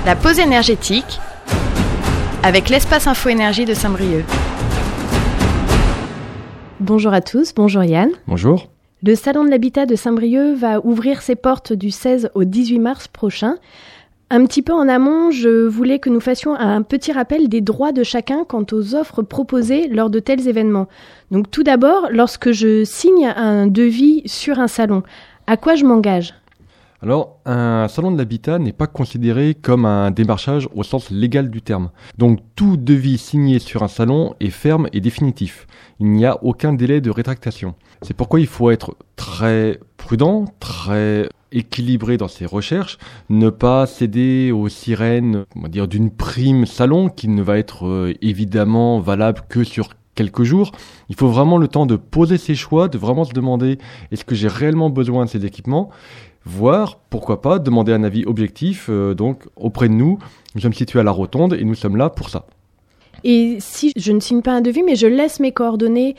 La pause énergétique avec l'espace info-énergie de Saint-Brieuc. Bonjour à tous, bonjour Yann. Bonjour. Le Salon de l'Habitat de Saint-Brieuc va ouvrir ses portes du 16 au 18 mars prochain. Un petit peu en amont, je voulais que nous fassions un petit rappel des droits de chacun quant aux offres proposées lors de tels événements. Donc tout d'abord, lorsque je signe un devis sur un salon, à quoi je m'engage ? Alors, un salon de l'habitat n'est pas considéré comme un démarchage au sens légal du terme. Donc, tout devis signé sur un salon est ferme et définitif. Il n'y a aucun délai de rétractation. C'est pourquoi il faut être très prudent, très équilibré dans ses recherches, ne pas céder aux sirènes, on va dire, d'une prime salon qui ne va être évidemment valable que sur quelques jours. Il faut vraiment le temps de poser ses choix, de vraiment se demander est-ce que j'ai réellement besoin de ces équipements, voire, pourquoi pas, demander un avis objectif donc auprès de nous. Nous sommes situés à la Rotonde et nous sommes là pour ça. Et si je ne signe pas un devis, mais je laisse mes coordonnées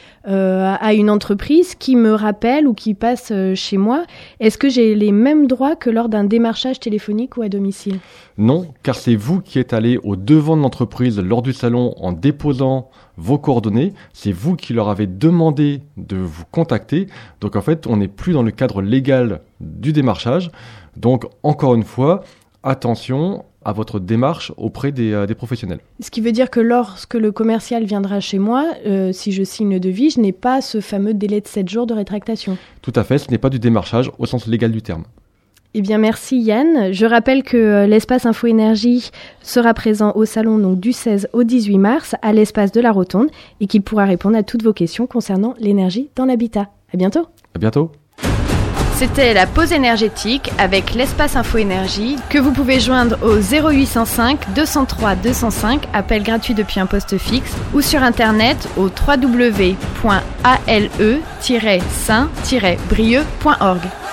à une entreprise qui me rappelle ou qui passe chez moi, est-ce que j'ai les mêmes droits que lors d'un démarchage téléphonique ou à domicile ? Non, car c'est vous qui êtes allé au devant de l'entreprise lors du salon en déposant vos coordonnées. C'est vous qui leur avez demandé de vous contacter. Donc en fait, on n'est plus dans le cadre légal du démarchage. Donc encore une fois, attention à votre démarche auprès des professionnels. Ce qui veut dire que lorsque le commercial viendra chez moi, si je signe le devis, je n'ai pas ce fameux délai de 7 jours de rétractation. Tout à fait, ce n'est pas du démarchage au sens légal du terme. Eh bien, merci Yann. Je rappelle que l'espace Info-Énergie sera présent au salon donc, du 16 au 18 mars à l'espace de la Rotonde et qu'il pourra répondre à toutes vos questions concernant l'énergie dans l'habitat. À bientôt. À bientôt. C'était la pause énergétique avec l'espace info-énergie que vous pouvez joindre au 0805 203 205, appel gratuit depuis un poste fixe, ou sur internet au www.ale-saint-brieuc.org.